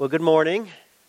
Well, good morning.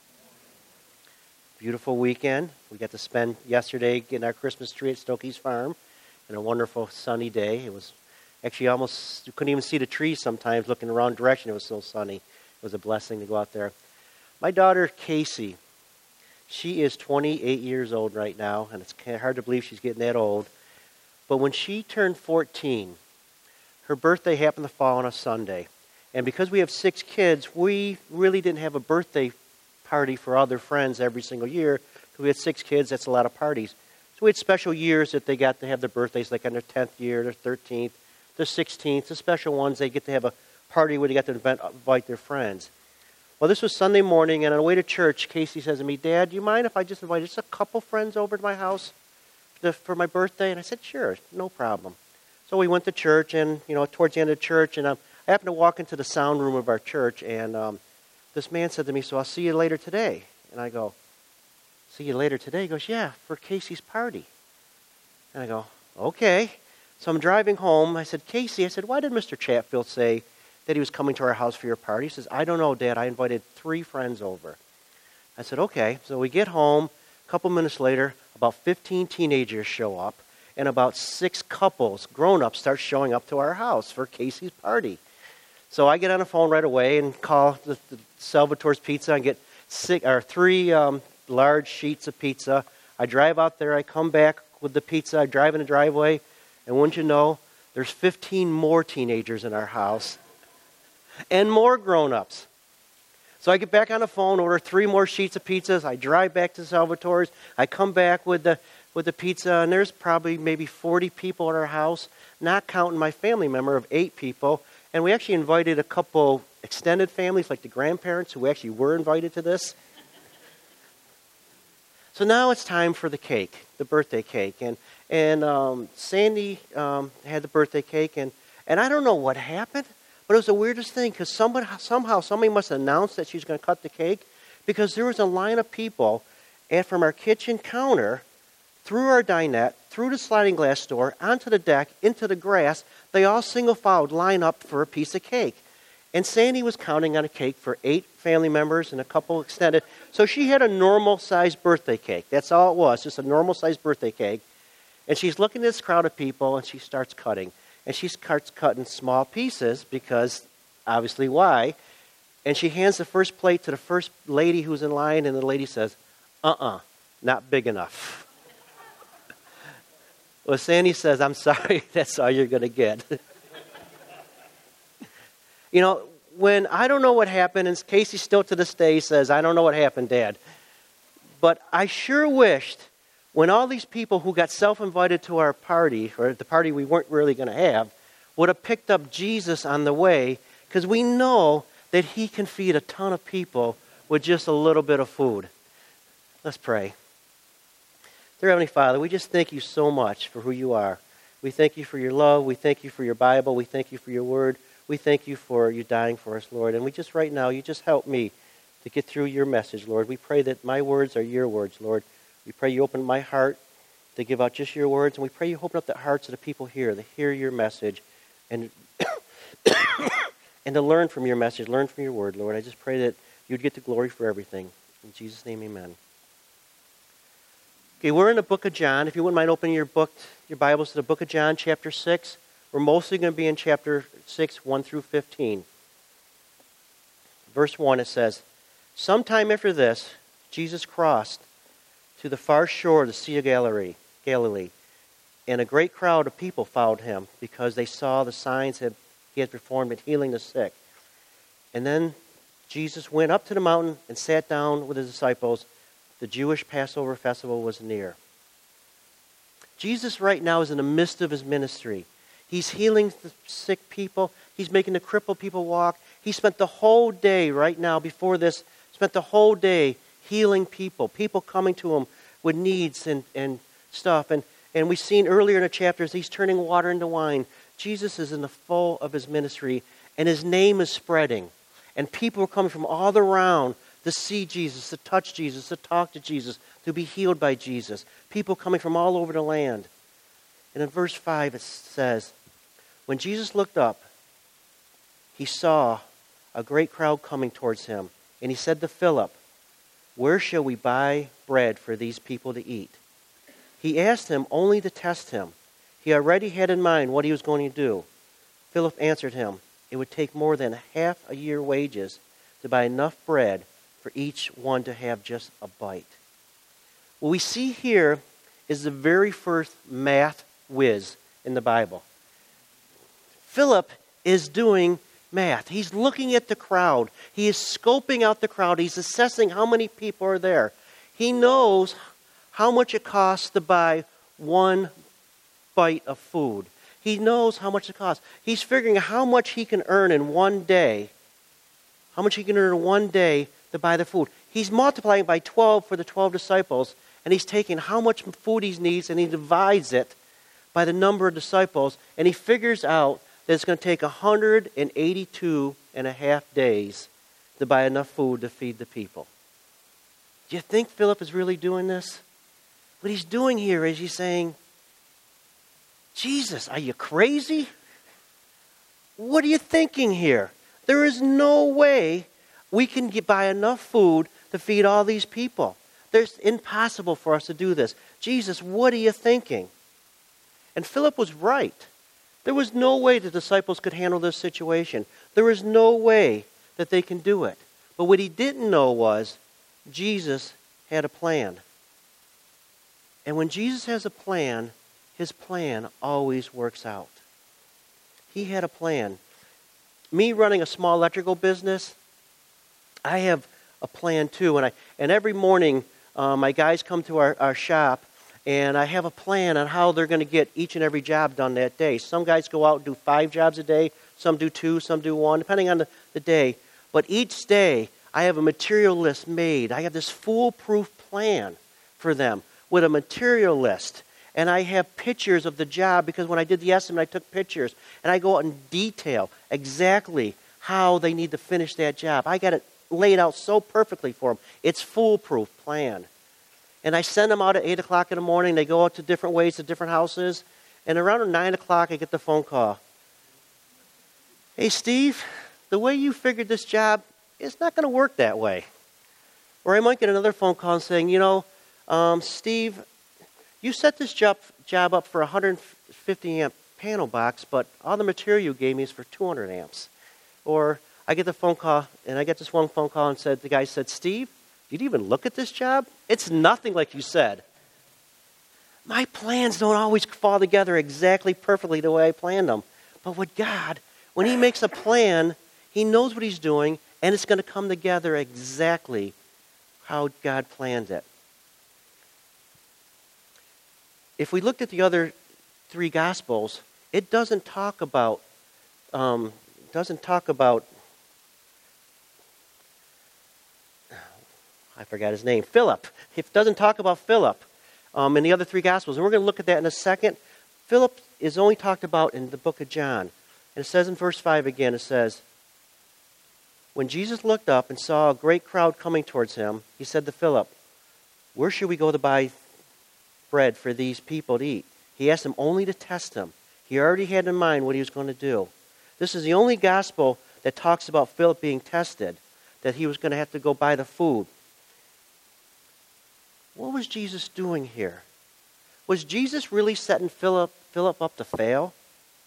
Beautiful weekend. We got to spend yesterday getting our Christmas tree at Stokey's Farm and a wonderful sunny day. It was actually almost, you couldn't even see the trees sometimes looking the wrong direction. It was so sunny. It was a blessing to go out there. My daughter, Casey, she is 28 years old right now, and it's hard to believe she's getting that old. But when she turned 14, her birthday happened to fall on a Sunday. And because we have 6 kids, we really didn't have a birthday party for all their friends every single year. Because we had 6 kids, that's a lot of parties. So we had special years that they got to have their birthdays, like on their 10th year, their 13th, their 16th. The special ones, they get to have a party where they got to invite their friends. Well, this was Sunday morning, and on the way to church, Casey says to me, "Dad, do you mind if I just invite just a couple friends over to my house for my birthday?" And I said, "Sure, no problem." So we went to church, and towards the end of church, and I happened to walk into the sound room of our church, and this man said to me, "So I'll see you later today." And I go, "See you later today?" He goes, "Yeah, for Casey's party." And I go, "Okay." So I'm driving home. I said, "Casey," I said, "why did Mr. Chatfield say that he was coming to our house for your party?" He says, "I don't know, Dad. I invited 3 friends over." I said, "Okay." So we get home. A couple minutes later, about 15 teenagers show up, and about 6 couples, grown-ups, start showing up to our house for Casey's party. So I get on the phone right away and call the Salvatore's Pizza and get 3 large sheets of pizza. I drive out there. I come back with the pizza. I drive in the driveway, and wouldn't you know, there's 15 more teenagers in our house and more grown-ups. So I get back on the phone, order 3 more sheets of pizzas. I drive back to Salvatore's. I come back with the pizza, and there's probably maybe 40 people at our house, not counting my family member of 8 people. And we actually invited a couple extended families, like the grandparents, who actually were invited to this. So now it's time for the cake, the birthday cake. And Sandy had the birthday cake, and I don't know what happened, but it was the weirdest thing, because somehow somebody must have announced that she's going to cut the cake, because there was a line of people from our kitchen counter, through our dinette, through the sliding glass door, onto the deck, into the grass. They all single-filed line up for a piece of cake. And Sandy was counting on a cake for 8 family members and a couple extended. So she had a normal-sized birthday cake. That's all it was, just a normal-sized birthday cake. And she's looking at this crowd of people, and she starts cutting. And she starts cutting small pieces, because, obviously, why? And she hands the first plate to the first lady who's in line, and the lady says, "Not big enough." Well, Sandy says, "I'm sorry, that's all you're going to get." When I don't know what happened, and Casey still to this day says, "I don't know what happened, Dad." But I sure wished when all these people who got self-invited to our party, or the party we weren't really going to have, would have picked up Jesus on the way, because we know that he can feed a ton of people with just a little bit of food. Let's pray. Dear Heavenly Father, we just thank you so much for who you are. We thank you for your love. We thank you for your Bible. We thank you for your word. We thank you for you dying for us, Lord. And we just right now, you just help me to get through your message, Lord. We pray that my words are your words, Lord. We pray you open my heart to give out just your words. And we pray you open up the hearts of the people here to hear your message and, and to learn from your message, learn from your word, Lord. I just pray that you'd get the glory for everything. In Jesus' name, amen. Okay, we're in the book of John. If you wouldn't mind opening your Bibles to the book of John, chapter 6. We're mostly going to be in chapter 6, 1 through 15. Verse 1, it says, "Sometime after this, Jesus crossed to the far shore of the Sea of Galilee, and a great crowd of people followed him, because they saw the signs he had performed in healing the sick. And then Jesus went up to the mountain and sat down with his disciples. The Jewish Passover festival was near." Jesus right now is in the midst of his ministry. He's healing the sick people. He's making the crippled people walk. He spent the whole day right now before this, spent the whole day healing people coming to him with needs and stuff. And we've seen earlier in the chapters, he's turning water into wine. Jesus is in the full of his ministry, and his name is spreading. And people are coming from all around to see Jesus, to touch Jesus, to talk to Jesus, to be healed by Jesus. People coming from all over the land. And in verse 5 it says, "When Jesus looked up, he saw a great crowd coming towards him, And he said to Philip, "Where shall we buy bread for these people to eat?" He asked him only to test him. He already had in mind what he was going to do. Philip answered him, "It would take more than half a year's wages to buy enough bread for each one to have just a bite." What we see here is the very first math whiz in the Bible. Philip is doing math. He's looking at the crowd. He is scoping out the crowd. He's assessing how many people are there. He knows how much it costs to buy one bite of food. He knows how much it costs. He's figuring how much he can earn in one day. How much he can earn in one day to buy the food. He's multiplying by 12 for the 12 disciples, and he's taking how much food he needs, and he divides it by the number of disciples, and he figures out that it's going to take 182 and a half days to buy enough food to feed the people. Do you think Philip is really doing this? What he's doing here is he's saying, "Jesus, are you crazy? What are you thinking here? There is no way we can buy enough food to feed all these people. It's impossible for us to do this. Jesus, what are you thinking?" And Philip was right. There was no way the disciples could handle this situation. There was no way that they can do it. But what he didn't know was Jesus had a plan. And when Jesus has a plan, his plan always works out. He had a plan. Me running a small electrical business, I have a plan too. And every morning, my guys come to our shop, and I have a plan on how they're going to get each and every job done that day. Some guys go out and do 5 jobs a day. Some do 2, some do 1, depending on the day. But each day, I have a material list made. I have this foolproof plan for them with a material list. And I have pictures of the job, because when I did the estimate, I took pictures. And I go out in detail exactly how they need to finish that job. I got it laid out so perfectly for them. It's foolproof plan. And I send them out at 8 o'clock in the morning. They go out to different ways to different houses. And around 9 o'clock, I get the phone call. "Hey, Steve, the way you figured this job, it's not going to work that way." Or I might get another phone call saying, "Steve, you set this job up for a 150 amp panel box, but all the material you gave me is for 200 amps. Or I get the phone call, and I get this one phone call, and the guy said, "Steve, did you even look at this job? It's nothing like you said." My plans don't always fall together exactly perfectly the way I planned them. But with God, when he makes a plan, he knows what he's doing, and it's going to come together exactly how God planned it. If we looked at the other 3 Gospels, it doesn't talk about I forgot his name, Philip. It doesn't talk about Philip in the other 3 Gospels. And we're going to look at that in a second. Philip is only talked about in the book of John. And it says in verse 5 again, it says, "When Jesus looked up and saw a great crowd coming towards him, he said to Philip, 'Where should we go to buy bread for these people to eat?' He asked him only to test him. He already had in mind what he was going to do. This is the only gospel that talks about Philip being tested, that he was going to have to go buy the food. What was Jesus doing here? Was Jesus really setting Philip up to fail?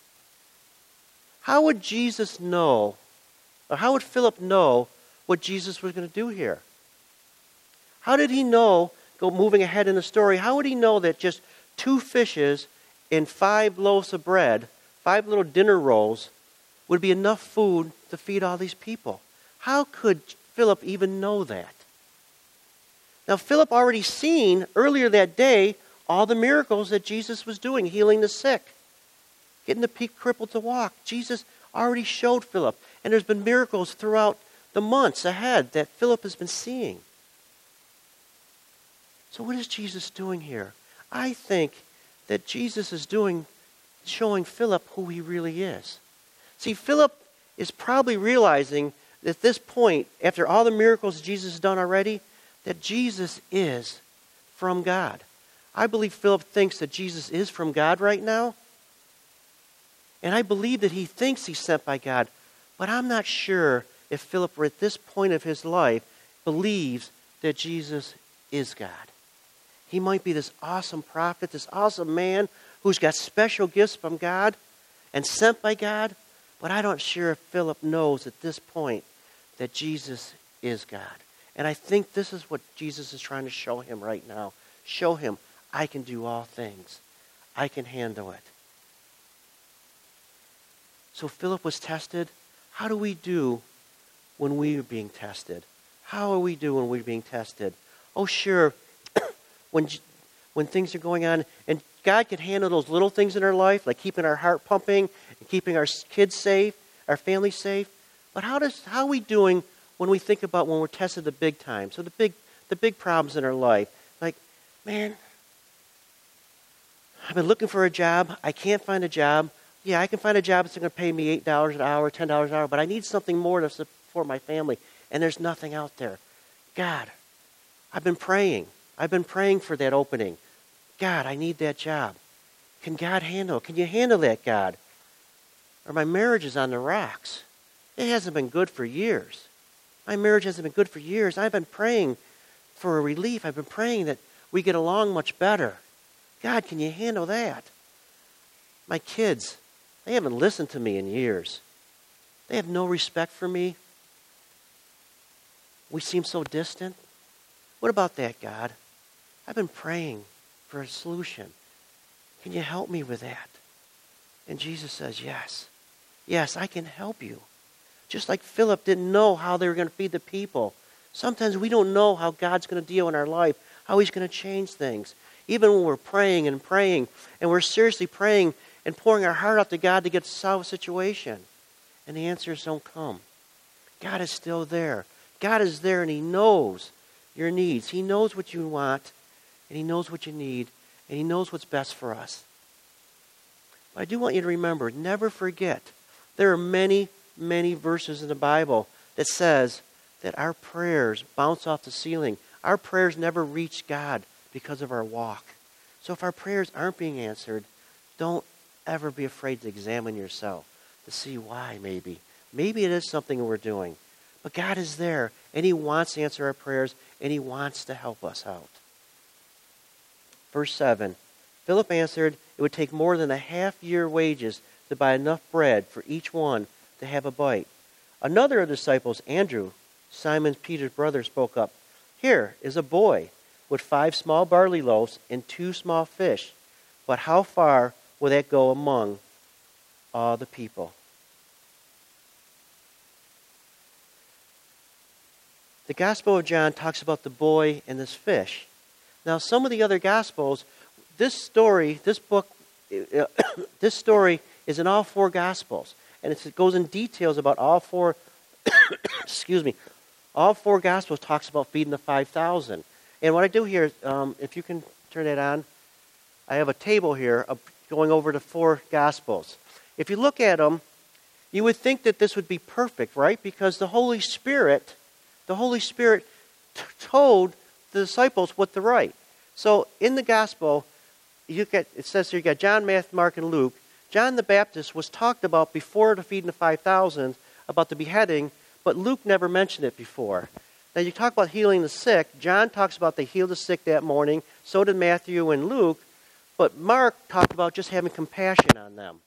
How would Jesus know, or how would Philip know what Jesus was going to do here? How did he know, moving ahead in the story, how would he know that just 2 fishes and 5 loaves of bread, 5 little dinner rolls, would be enough food to feed all these people? How could Philip even know that? Now, Philip already seen earlier that day all the miracles that Jesus was doing, healing the sick, getting the crippled to walk. Jesus already showed Philip, and there's been miracles throughout the months ahead that Philip has been seeing. So what is Jesus doing here? I think that Jesus is showing Philip who he really is. See, Philip is probably realizing at this point, after all the miracles Jesus has done already, that Jesus is from God. I believe Philip thinks that Jesus is from God right now. And I believe that he thinks he's sent by God. But I'm not sure if Philip, at this point of his life, believes that Jesus is God. He might be this awesome prophet, this awesome man who's got special gifts from God and sent by God, but I'm not sure if Philip knows at this point that Jesus is God. And I think this is what Jesus is trying to show him right now. Show him, I can do all things. I can handle it. So Philip was tested. How do we do when we are being tested? How are we doing when we're being tested? Oh, sure, when things are going on, and God can handle those little things in our life, like keeping our heart pumping, and keeping our kids safe, our family safe. But how are we doing when we think about when we're tested the big time? So the big problems in our life, like, man, I've been looking for a job. I can't find a job. Yeah, I can find a job that's going to pay me $8 an hour, $10 an hour, but I need something more to support my family, and there's nothing out there. God, I've been praying. I've been praying for that opening. God, I need that job. Can God handle it? Can you handle that, God? Or my marriage is on the rocks. It hasn't been good for years. My marriage hasn't been good for years. I've been praying for a relief. I've been praying that we get along much better. God, can you handle that? My kids, they haven't listened to me in years. They have no respect for me. We seem so distant. What about that, God? I've been praying for a solution. Can you help me with that? And Jesus says, yes. Yes, I can help you. Just like Philip didn't know how they were going to feed the people. Sometimes we don't know how God's going to deal in our life, how he's going to change things. Even when we're praying, and we're seriously praying and pouring our heart out to God to get to solve a situation, and the answers don't come. God is still there. God is there, and he knows your needs. He knows what you want, and he knows what you need, and he knows what's best for us. But I do want you to remember, never forget, there are many, many verses in the Bible that says that our prayers bounce off the ceiling. Our prayers never reach God because of our walk. So if our prayers aren't being answered, don't ever be afraid to examine yourself to see why maybe. Maybe it is something we're doing. But God is there, and he wants to answer our prayers, and he wants to help us out. Verse 7, Philip answered, it would take more than a half-year wages to buy enough bread for each one to have a bite. Another of the disciples, Andrew, Simon Peter's brother, spoke up. Here is a boy with 5 small barley loaves and 2 small fish. But how far will that go among all the people? The Gospel of John talks about the boy and this fish. Now, some of the other Gospels, this story is in all 4 Gospels. And it goes in details about all 4, all 4 Gospels talks about feeding the 5,000. And what I do here, if you can turn that on, I have a table here going over the 4 Gospels. If you look at them, you would think that this would be perfect, right? Because the Holy Spirit told the disciples what to write. So in the Gospel, it says here, you got John, Matthew, Mark, and Luke. John the Baptist was talked about before the feeding of 5,000, about the beheading, but Luke never mentioned it before. Now you talk about healing the sick. John talks about they healed the sick that morning. So did Matthew and Luke. But Mark talked about just having compassion on them.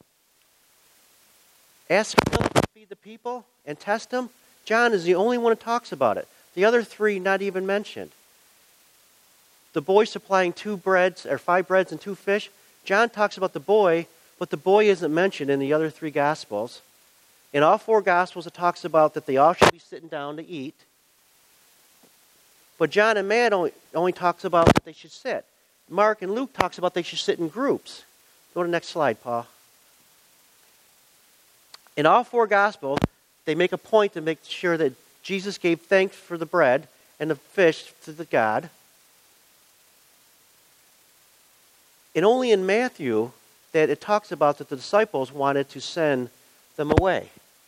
Ask Philip to feed the people and test them. John is the only one who talks about it. The other 3 not even mentioned. The boy supplying 5 breads and 2 fish. John talks about the boy, but the boy isn't mentioned in the other 3 Gospels. In all 4 Gospels, it talks about that they all should be sitting down to eat. But John and Matt only talks about that they should sit. Mark and Luke talks about they should sit in groups. Go to the next slide, Paul. In all 4 Gospels, they make a point to make sure that Jesus gave thanks for the bread and the fish to the God. And only in Matthew that it talks about that the disciples wanted to send them away.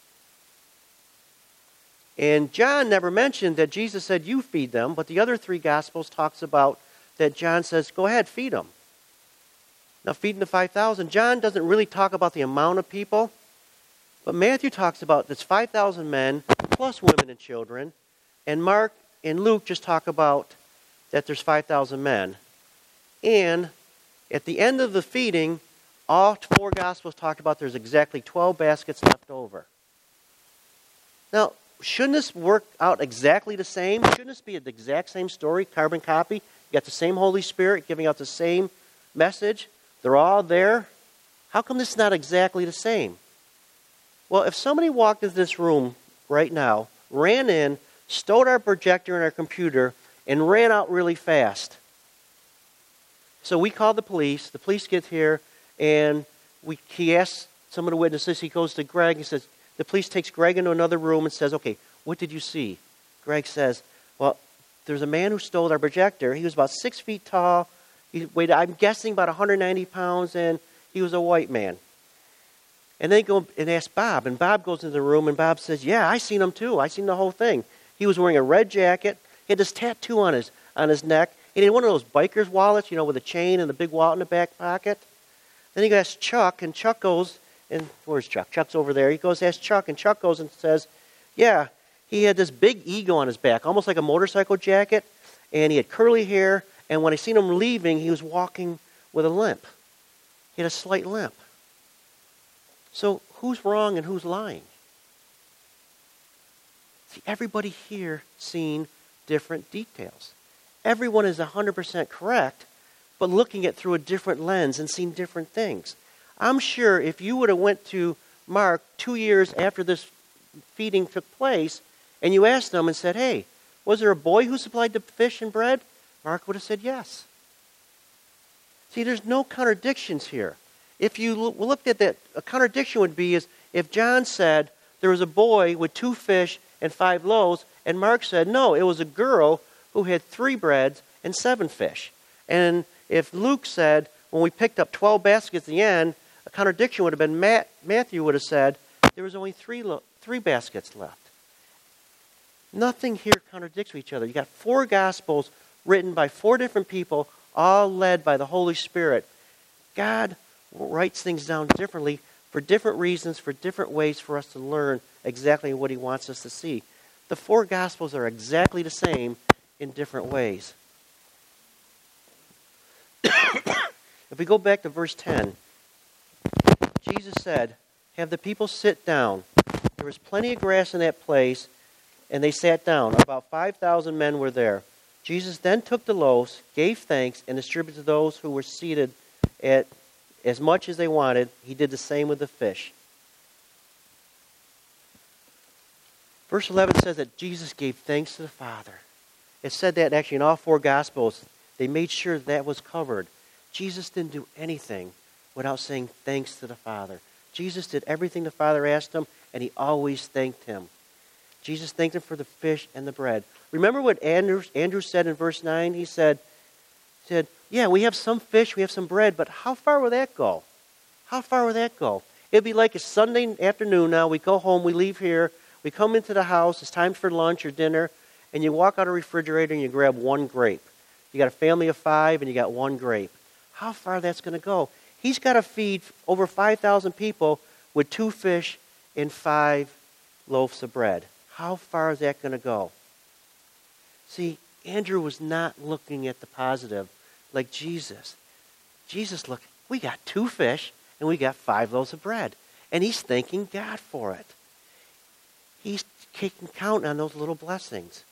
And John never mentioned that Jesus said, you feed them, but the other 3 Gospels talks about that John says, go ahead, feed them. Now, feeding the 5,000, John doesn't really talk about the amount of people, but Matthew talks about this 5,000 men, plus women and children. And Mark and Luke just talk about that there's 5,000 men. And at the end of the feeding, all four Gospels talk about there's exactly 12 baskets left over. Now, shouldn't this work out exactly the same? Shouldn't this be the exact same story, carbon copy? You got the same Holy Spirit giving out the same message. They're all there. How come this is not exactly the same? Well, if somebody walked into this room right now, ran in, stole our projector and our computer, and ran out really fast. So we called the police get here, and he asks some of the witnesses, he goes to Greg, he says, the police takes Greg into another room and says, okay, what did you see? Greg says, well, there's a man who stole our projector. He was about 6 feet tall. He weighed, I'm guessing, about 190 pounds, and he was a white man. And they go and ask Bob, and Bob goes into the room, and Bob says, yeah, I seen him too. I seen the whole thing. He was wearing a red jacket. He had this tattoo on his neck. He had one of those biker's wallets, with a chain and a big wallet in the back pocket. Then he asks Chuck, and Chuck goes, and where's Chuck? Chuck's over there. He goes to ask Chuck, and Chuck goes and says, yeah, he had this big ego on his back, almost like a motorcycle jacket, and he had curly hair, and when I seen him leaving, he was walking with a limp. He had a slight limp. So who's wrong and who's lying? See, everybody here seen different details. Everyone is 100% correct, but looking at through a different lens and seeing different things. I'm sure if you would have went to Mark 2 years after this feeding took place, and you asked them and said, hey, was there a boy who supplied the fish and bread? Mark would have said yes. See, there's no contradictions here. If you looked at that, a contradiction would be is if John said there was a boy with 2 fish and 5 loaves, and Mark said, no, it was a girl who had 3 breads and 7 fish. And if Luke said, when we picked up 12 baskets at the end, a contradiction would have been Matthew would have said there was only 3 baskets left. Nothing here contradicts each other. You got 4 Gospels written by 4 different people, all led by the Holy Spirit. God writes things down differently for different reasons, for different ways for us to learn exactly what he wants us to see. The 4 Gospels are exactly the same in different ways. If we go back to verse 10, Jesus said, have the people sit down. There was plenty of grass in that place, and they sat down. About 5,000 men were there. Jesus then took the loaves, gave thanks, and distributed to those who were seated at as much as they wanted. He did the same with the fish. Verse 11 says that Jesus gave thanks to the Father. It said that actually in all 4 Gospels. They made sure that was covered. Jesus didn't do anything without saying thanks to the Father. Jesus did everything the Father asked him, and he always thanked him. Jesus thanked him for the fish and the bread. Remember what Andrew said in verse 9? He said, yeah, we have some fish, we have some bread, but how far will that go? How far will that go? It'd be like a Sunday afternoon now. We go home, we leave here, we come into the house, it's time for lunch or dinner, and you walk out of the refrigerator and you grab 1 grape. You got a family of 5 and you got 1 grape. How far that's going to go? He's got to feed over 5,000 people with 2 fish and 5 loaves of bread. How far is that going to go? See, Andrew was not looking at the positive like Jesus. Jesus looked, we got 2 fish and we got 5 loaves of bread. And he's thanking God for it. He's counting on those little blessings.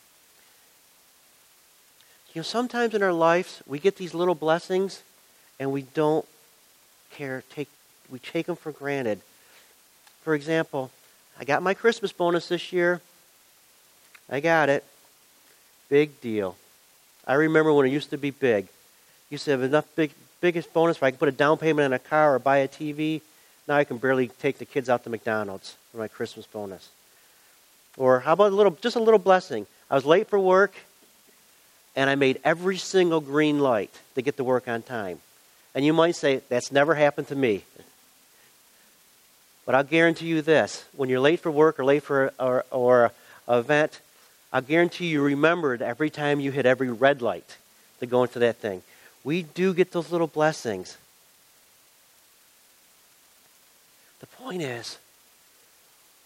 Sometimes in our lives, we get these little blessings and we don't care. We take them for granted. For example, I got my Christmas bonus this year. I got it. Big deal. I remember when it used to be big. Used to have enough biggest bonus where I could put a down payment on a car or buy a TV. Now I can barely take the kids out to McDonald's for my Christmas bonus. Or how about just a little blessing? I was late for work, and I made every single green light to get to work on time. And you might say, that's never happened to me. But I'll guarantee you this. When you're late for work or late for an event, I'll guarantee you remembered every time you hit every red light to go into that thing. We do get those little blessings. The point is,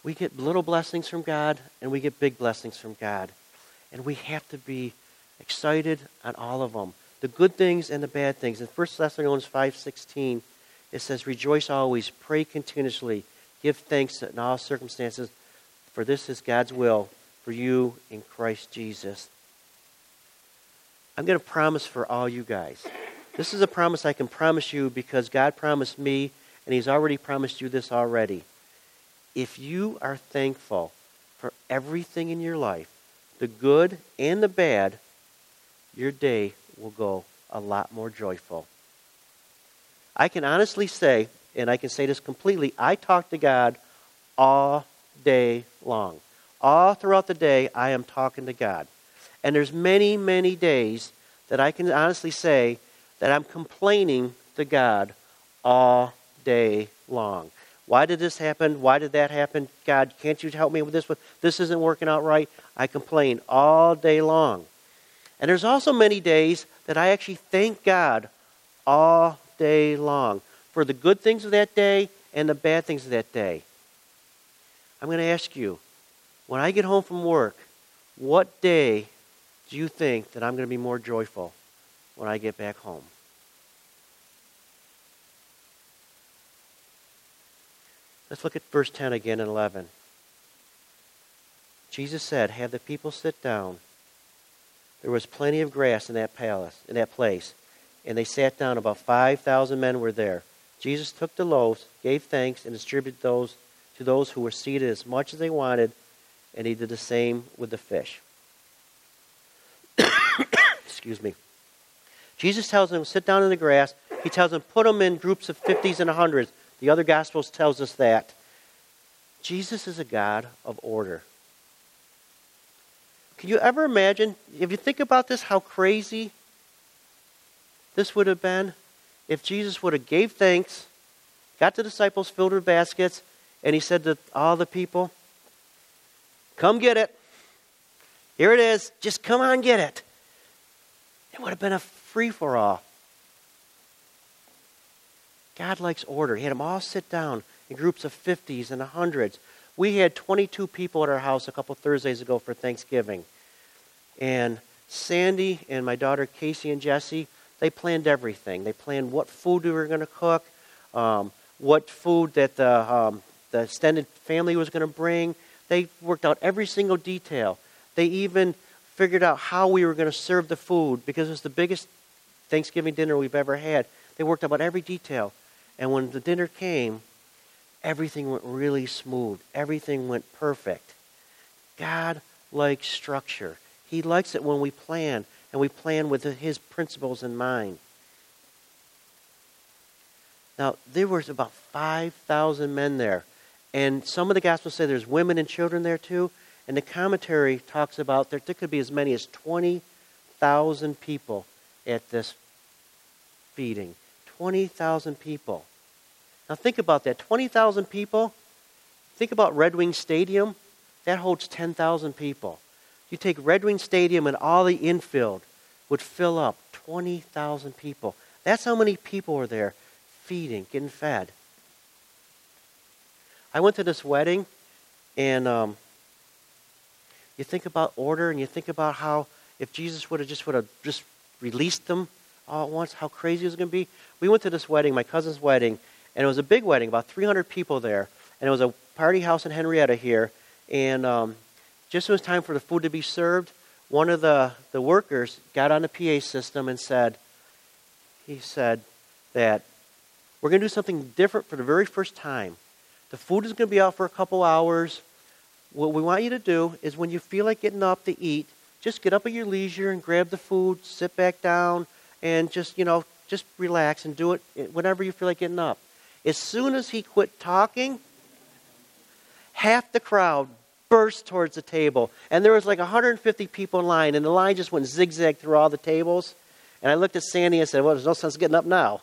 We get little blessings from God, and we get big blessings from God. And we have to be excited on all of them, the good things and the bad things. In 1 Thessalonians 5:16, it says, "Rejoice always, pray continuously, give thanks in all circumstances, for this is God's will for you in Christ Jesus." I'm going to promise for all you guys. This is a promise I can promise you because God promised me, and He's already promised you this already. If you are thankful for everything in your life, the good and the bad, your day will go a lot more joyful. I can honestly say, and I can say this completely, I talk to God all day long. All throughout the day, I am talking to God. And there's many, many days that I can honestly say that I'm complaining to God all day long. Why did this happen? Why did that happen? God, can't you help me with this one? This isn't working out right. I complain all day long. And there's also many days that I actually thank God all day long for the good things of that day and the bad things of that day. I'm going to ask you, when I get home from work, what day do you think that I'm going to be more joyful when I get back home? Let's look at verse 10 again and 11. Jesus said, "Have the people sit down." There was plenty of grass in that place, and they sat down. About 5,000 men were there. Jesus took the loaves, gave thanks, and distributed those to those who were seated as much as they wanted, and He did the same with the fish. Excuse me. Jesus tells them, sit down in the grass. He tells them, put them in groups of 50s and 100s. The other Gospels tells us that. Jesus is a God of order. Can you ever imagine, if you think about this, how crazy this would have been if Jesus would have gave thanks, got the disciples filled with baskets, and He said to all the people, come get it. Here it is. Just come on, get it. It would have been a free-for-all. God likes order. He had them all sit down in groups of 50s and 100s. We had 22 people at our house a couple Thursdays ago for Thanksgiving. And Sandy and my daughter Casey and Jesse, they planned everything. They planned what food we were going to cook, what food that the extended family was going to bring. They worked out every single detail. They even figured out how we were going to serve the food because it was the biggest Thanksgiving dinner we've ever had. They worked out every detail. And when the dinner came, everything went really smooth. Everything went perfect. God likes structure. He likes it when we plan, and we plan with His principles in mind. Now, there was about 5,000 men there. And some of the Gospels say there's women and children there too. And the commentary talks about there could be as many as 20,000 people at this feeding. 20,000 people. Now think about that. 20,000 people. Think about Red Wing Stadium. That holds 10,000 people. You take Red Wing Stadium and all the infield would fill up 20,000 people. That's how many people were there feeding, getting fed. I went to this wedding, and you think about order, and you think about how if Jesus would have just released them all at once, how crazy it was going to be. We went to this wedding, my cousin's wedding, and it was a big wedding, about 300 people there. And it was a party house in Henrietta here. And just when it was time for the food to be served, one of the workers got on the PA system and said that we're going to do something different for the very first time. The food is going to be out for a couple hours. What we want you to do is when you feel like getting up to eat, just get up at your leisure and grab the food, sit back down, and just relax and do it whenever you feel like getting up. As soon as he quit talking, half the crowd burst towards the table. And there was like 150 people in line, and the line just went zigzag through all the tables. And I looked at Sandy and said, well, there's no sense getting up now.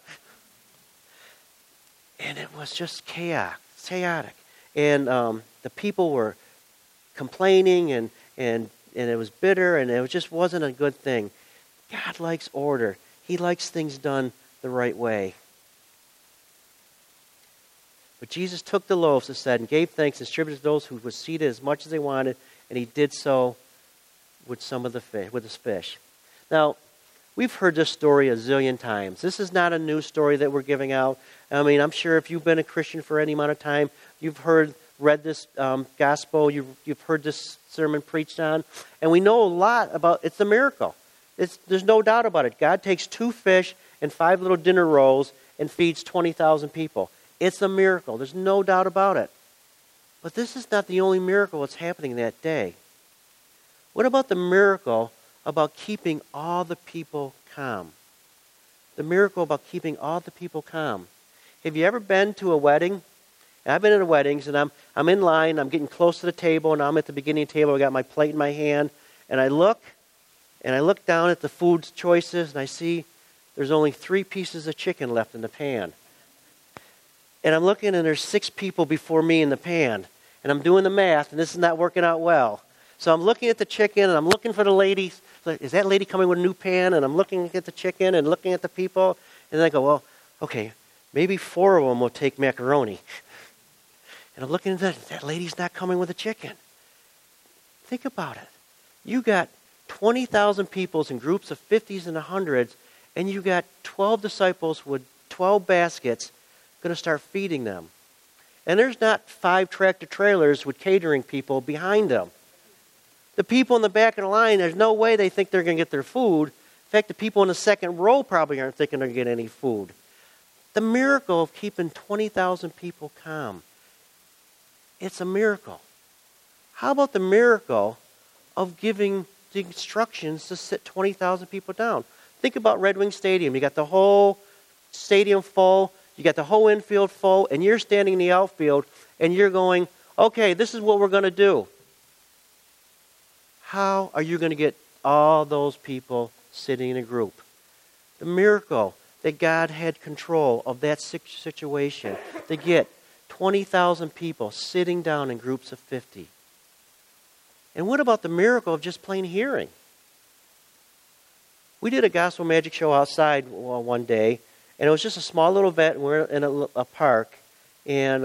And it was just chaotic. And the people were complaining, and it was bitter, and it just wasn't a good thing. God likes order. He likes things done the right way. But Jesus took the loaves, it said, and gave thanks and distributed to those who were seated as much as they wanted, and he did so with some of the fish, with his fish. Now, we've heard this story a zillion times. This is not a new story that we're giving out. I mean, I'm sure if you've been a Christian for any amount of time, you've read this gospel, you've heard this sermon preached on, and we know a lot about, it's a miracle. There's no doubt about it. God takes 2 fish and 5 little dinner rolls and feeds 20,000 people. It's a miracle. There's no doubt about it. But this is not the only miracle that's happening that day. What about the miracle about keeping all the people calm? The miracle about keeping all the people calm. Have you ever been to a wedding? I've been in weddings, and I'm in line, I'm getting close to the table, and I'm at the beginning of the table, I got my plate in my hand, and I look down at the food choices, and I see there's only 3 pieces of chicken left in the pan. And I'm looking, and there's 6 people before me in the pan. And I'm doing the math, and this is not working out well. So I'm looking at the chicken, and I'm looking for the lady. Is that lady coming with a new pan? And I'm looking at the chicken and looking at the people. And then I go, well, okay, maybe 4 of them will take macaroni. And I'm looking at that lady's not coming with a chicken. Think about it. You got 20,000 people in groups of 50s and 100s, and you got 12 disciples with 12 baskets going to start feeding them. And there's not 5 tractor trailers with catering people behind them. The people in the back of the line, there's no way they think they're going to get their food. In fact, the people in the second row probably aren't thinking they're going to get any food. The miracle of keeping 20,000 people calm. It's a miracle. How about the miracle of giving the instructions to sit 20,000 people down? Think about Red Wing Stadium. You got the whole stadium full. You got the whole infield full, and you're standing in the outfield, and you're going, okay, this is what we're going to do. How are you going to get all those people sitting in a group? The miracle that God had control of that situation to get 20,000 people sitting down in groups of 50. And what about the miracle of just plain hearing? We did a gospel magic show outside one day, and it was just a small little event, and we're in a park. And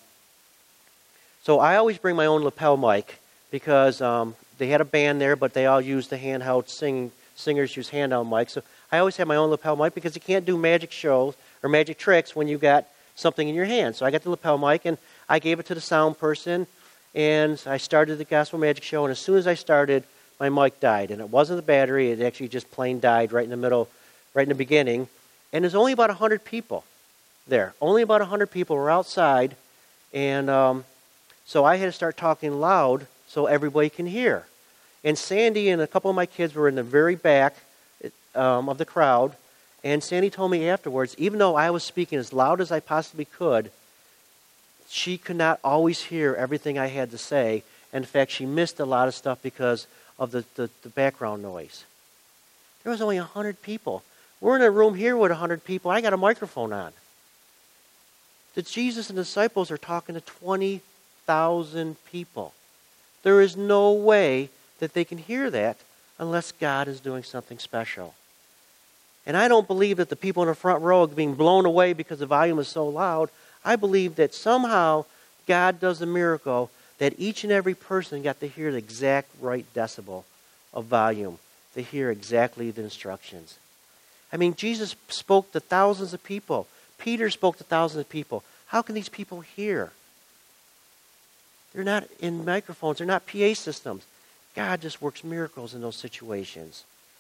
so I always bring my own lapel mic because they had a band there, but they all used the handheld singers use handheld mics. So I always have my own lapel mic because you can't do magic shows or magic tricks when you got something in your hand. So I got the lapel mic, and I gave it to the sound person, and I started the gospel magic show. And as soon as I started, my mic died. And it wasn't the battery. It actually just plain died right in the middle, right in the beginning. And there's only about 100 people there. Only about 100 people were outside. And so I had to start talking loud so everybody can hear. And Sandy and a couple of my kids were in the very back of the crowd. And Sandy told me afterwards, even though I was speaking as loud as I possibly could, she could not always hear everything I had to say. And in fact, she missed a lot of stuff because of the background noise. There was only 100 people. We're in a room here with 100 people. I got a microphone on. That Jesus and the disciples are talking to 20,000 people. There is no way that they can hear that unless God is doing something special. And I don't believe that the people in the front row are being blown away because the volume is so loud. I believe that somehow God does a miracle that each and every person got to hear the exact right decibel of volume, to hear exactly the instructions. I mean, Jesus spoke to thousands of people. Peter spoke to thousands of people. How can these people hear? They're not in microphones. They're not PA systems. God just works miracles in those situations.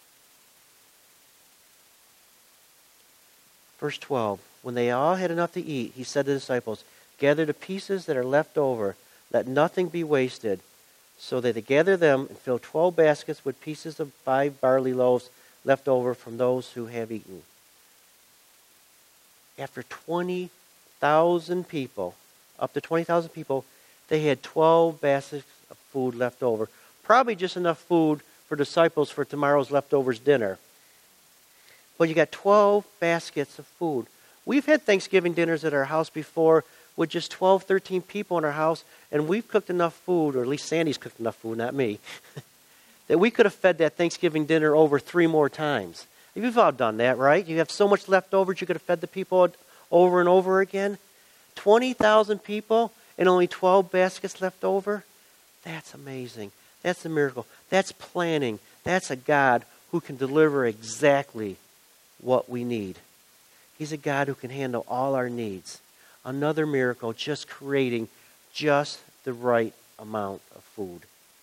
Verse 12, when they all had enough to eat, he said to the disciples, gather the pieces that are left over, let nothing be wasted. So they gathered them and filled 12 baskets with pieces of 5 barley loaves left over from those who have eaten. After 20,000 people, up to 20,000 people, they had 12 baskets of food left over. Probably just enough food for disciples for tomorrow's leftovers dinner. But you got 12 baskets of food. We've had Thanksgiving dinners at our house before with just 12, 13 people in our house, and we've cooked enough food, or at least Sandy's cooked enough food, not me, that we could have fed that Thanksgiving dinner over 3 more times. You've all done that, right? You have so much leftovers you could have fed the people over and over again. 20,000 people and only 12 baskets left over? That's amazing. That's a miracle. That's planning. That's a God who can deliver exactly what we need. He's a God who can handle all our needs. Another miracle, just creating just the right amount of food.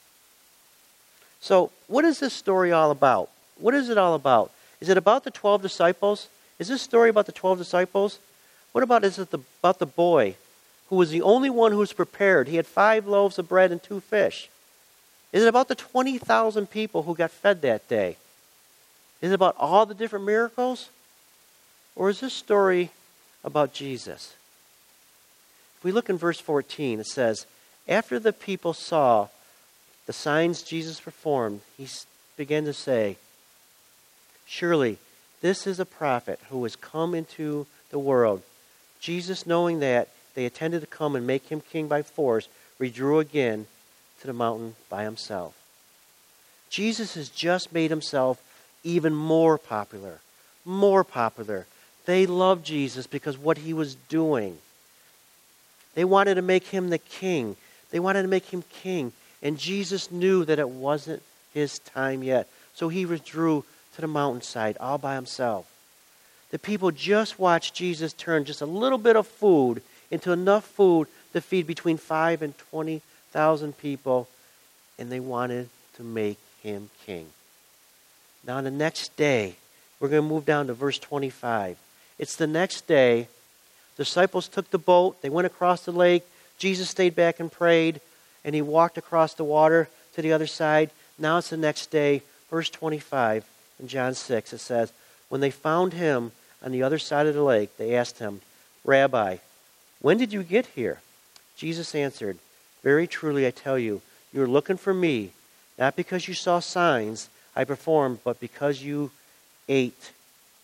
So, what is this story all about? What is it all about? Is it about the 12 disciples? Is this story about the 12 disciples? What about about the boy who was the only one who was prepared? He had 5 loaves of bread and 2 fish. Is it about the 20,000 people who got fed that day? Is it about all the different miracles? Or is this story about Jesus? If we look in verse 14, it says, after the people saw the signs Jesus performed, he began to say, surely this is a prophet who has come into the world. Jesus, knowing that they intended to come and make him king by force, withdrew again to the mountain by himself. Jesus has just made himself even more popular. More popular. They loved Jesus because what he was doing. They wanted to make him the king. They wanted to make him king. And Jesus knew that it wasn't his time yet. So he withdrew to the mountainside all by himself. The people just watched Jesus turn just a little bit of food into enough food to feed between 5,000 and 20,000 people. And they wanted to make him king. Now the next day, we're going to move down to verse 25. It's the next day. The disciples took the boat. They went across the lake. Jesus stayed back and prayed. And he walked across the water to the other side. Now it's the next day. Verse 25 in John 6, it says, when they found him on the other side of the lake, they asked him, Rabbi, when did you get here? Jesus answered, very truly I tell you, you are looking for me, not because you saw signs I performed, but because you ate.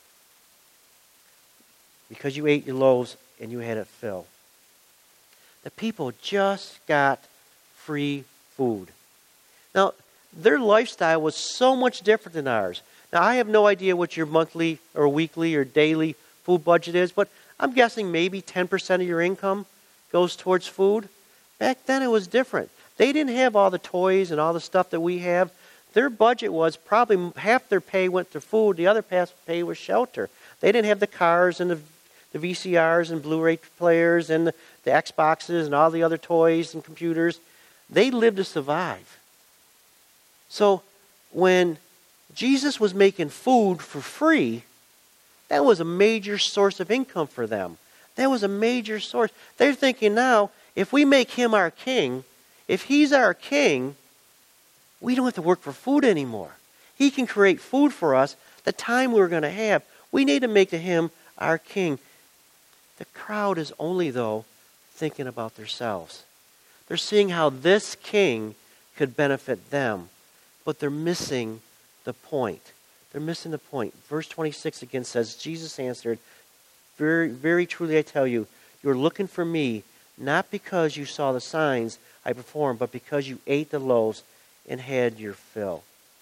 Because you ate your loaves and you had it filled. The people just got free food. Now, their lifestyle was so much different than ours. Now, I have no idea what your monthly or weekly or daily food budget is, but I'm guessing maybe 10% of your income goes towards food. Back then it was different. They didn't have all the toys and all the stuff that we have. Their budget was probably half their pay went to food, the other half pay was shelter. They didn't have the cars and the VCRs and Blu-ray players and the Xboxes and all the other toys and computers. They lived to survive. So when Jesus was making food for free, that was a major source of income for them. That was a major source. They're thinking now, if we make him our king, if he's our king, we don't have to work for food anymore. He can create food for us the time we're going to have. We need to make him our king. The crowd is only, though, thinking about themselves. They're seeing how this king could benefit them, but they're missing the point. They're missing the point. Verse 26 again says, Jesus answered, very, very truly I tell you, you're looking for me, not because you saw the signs I performed, but because you ate the loaves and had your fill.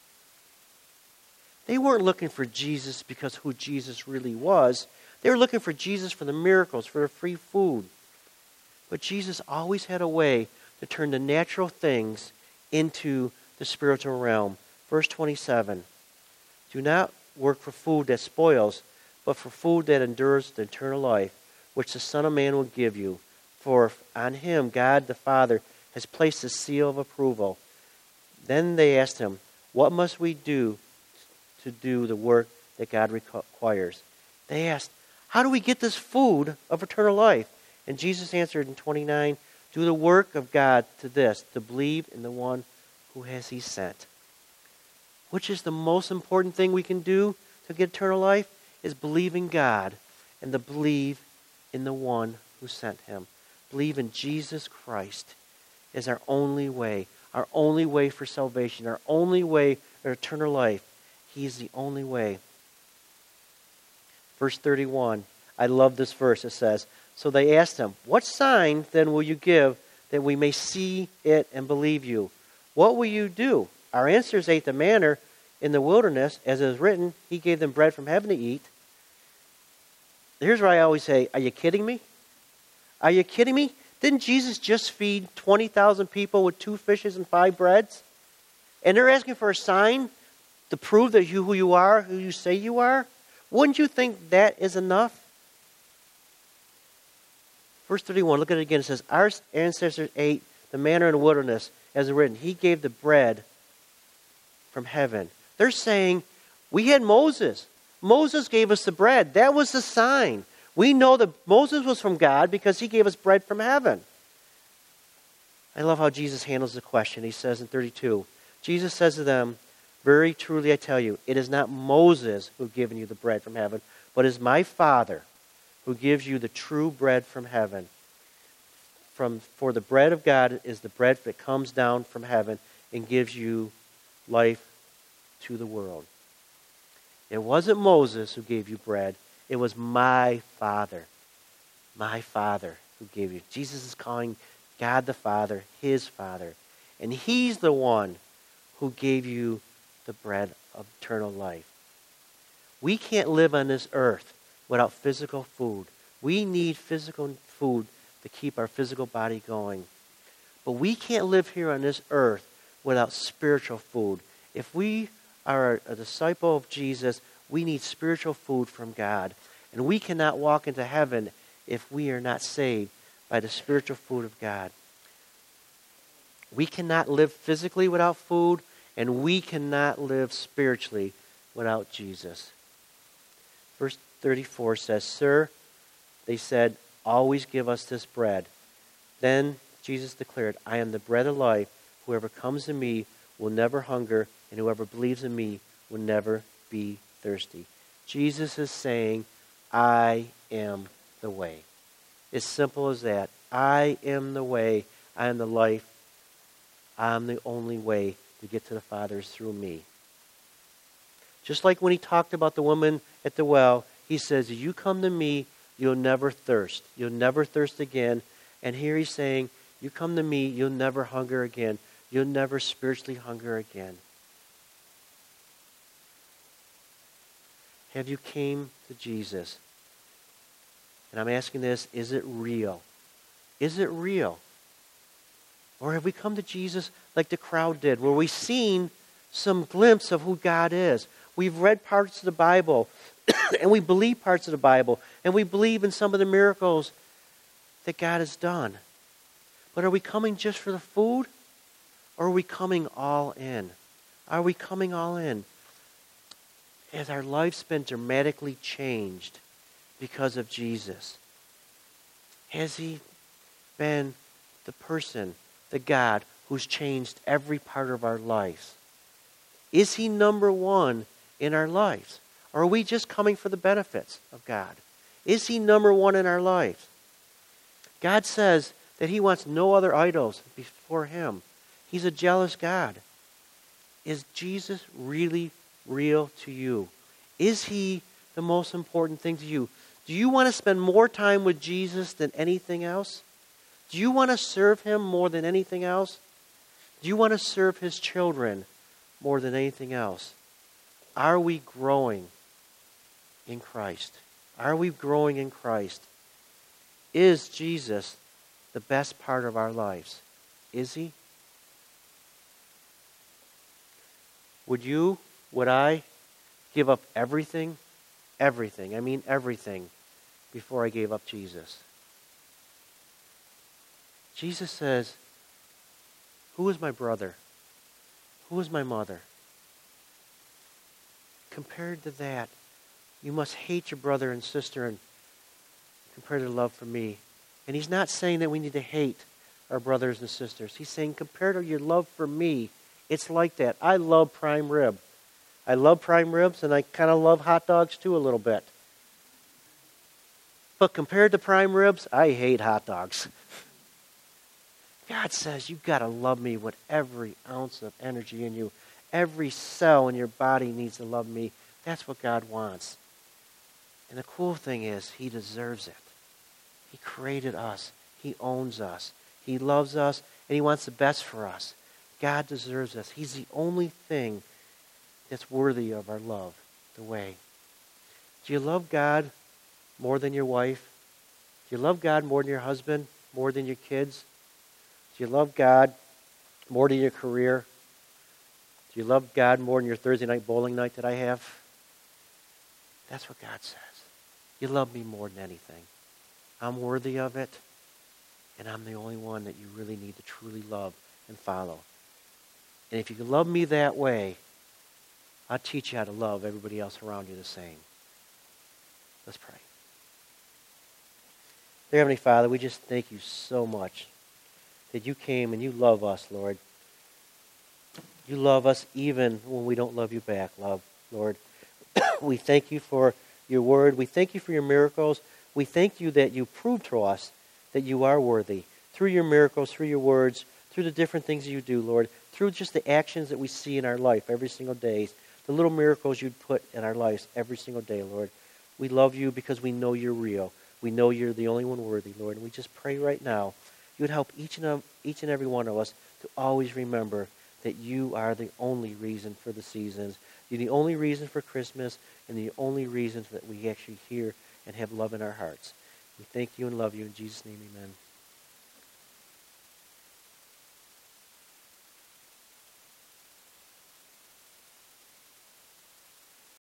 They weren't looking for Jesus because who Jesus really was. They were looking for Jesus for the miracles, for the free food. But Jesus always had a way to turn the natural things into the spiritual realm. Verse 27, do not work for food that spoils, but for food that endures the eternal life, which the Son of Man will give you. For on him God the Father has placed the seal of approval. Then they asked him, what must we do to do the work that God requires? They asked, how do we get this food of eternal life? And Jesus answered in 29, do the work of God to this, to believe in the one who has he sent. Which is the most important thing we can do to get eternal life? Is believe in God and to believe in the one who sent him. Believe in Jesus Christ as our only way for salvation, our only way for eternal life. He is the only way. Verse 31, I love this verse. It says, so they asked him, what sign then will you give that we may see it and believe you? What will you do? Our ancestors ate the manna in the wilderness, as it is written, he gave them bread from heaven to eat. Here's where I always say, are you kidding me? Are you kidding me? Didn't Jesus just feed 20,000 people with 2 fishes and 5 breads? And they're asking for a sign to prove that who you are, who you say you are? Wouldn't you think that is enough? Verse 31, look at it again. It says, our ancestors ate the manna in the wilderness, as written. He gave the bread from heaven. They're saying, we had Moses. Moses gave us the bread. That was the sign. We know that Moses was from God because he gave us bread from heaven. I love how Jesus handles the question. He says in 32, Jesus says to them, very truly I tell you, it is not Moses who has given you the bread from heaven, but it is my Father who gives you the true bread from heaven. For the bread of God is the bread that comes down from heaven and gives you life to the world. It wasn't Moses who gave you bread. It was my Father. My Father who gave you. Jesus is calling God the Father his Father. And he's the one who gave you the bread of eternal life. We can't live on this earth without physical food. We need physical food to keep our physical body going. But we can't live here on this earth without spiritual food. If we are a disciple of Jesus, we need spiritual food from God. And we cannot walk into heaven if we are not saved by the spiritual food of God. We cannot live physically without food, and we cannot live spiritually without Jesus. Verse 34 says, Sir, they said, always give us this bread. Then Jesus declared, I am the bread of life. Whoever comes to me will never hunger, and whoever believes in me will never be thirsty. Jesus is saying, I am the way. As simple as that. I am the way. I am the life. I'm the only way to get to the Father is through me. Just like when he talked about the woman at the well, he says, if you come to me, you'll never thirst. You'll never thirst again. And here he's saying, you come to me, you'll never hunger again. You'll never spiritually hunger again. Have you came to Jesus? And I'm asking this, is it real? Is it real? Or have we come to Jesus like the crowd did, where we've seen some glimpse of who God is? We've read parts of the Bible, and we believe parts of the Bible, and we believe in some of the miracles that God has done. But are we coming just for the food? Or are we coming all in? Are we coming all in? Has our life's been dramatically changed because of Jesus? Has he been the person, the God, who's changed every part of our lives? Is he number one in our lives? Or are we just coming for the benefits of God? Is he number one in our lives? God says that he wants no other idols before him. He's a jealous God. Is Jesus really real to you? Is he the most important thing to you? Do you want to spend more time with Jesus than anything else? Do you want to serve him more than anything else? Do you want to serve his children more than anything else? Are we growing in Christ? Are we growing in Christ? Is Jesus the best part of our lives? Is he? Would I give up everything? Everything. I mean everything before I gave up Jesus. Jesus says, who is my brother? Who is my mother? Compared to that, you must hate your brother and sister and compared to love for me. And he's not saying that we need to hate our brothers and sisters. He's saying compared to your love for me, it's like that. I love prime rib. I love prime ribs, and I kind of love hot dogs too a little bit. But compared to prime ribs, I hate hot dogs. God says you've got to love me with every ounce of energy in you. Every cell in your body needs to love me. That's what God wants. And the cool thing is, he deserves it. He created us. He owns us. He loves us, and he wants the best for us. God deserves us. He's the only thing that's worthy of our love, the way. Do you love God more than your wife? Do Do you love God more than your husband, more than your kids? Do you love God more than your career? Do you love God more than your Thursday night bowling night that I have? That's what God says. You love me more than anything. I'm worthy of it, and I'm the only one that you really need to truly love and follow. And if you can love me that way, I'll teach you how to love everybody else around you the same. Let's pray. Dear Heavenly Father, we just thank you so much that you came and you love us, Lord. You love us even when we don't love you back, Lord. We thank you for your word. We thank you for your miracles. We thank you that you prove to us that you are worthy through your miracles, through your words, through the different things you do, Lord, through just the actions that we see in our life every single day, the little miracles you put in our lives every single day, Lord. We love you because we know you're real. We know you're the only one worthy, Lord. And we just pray right now you would help each and every one of us to always remember that you are the only reason for the seasons. You're the only reason for Christmas and the only reason that we actually hear and have love in our hearts. We thank you and love you. In Jesus' name, amen.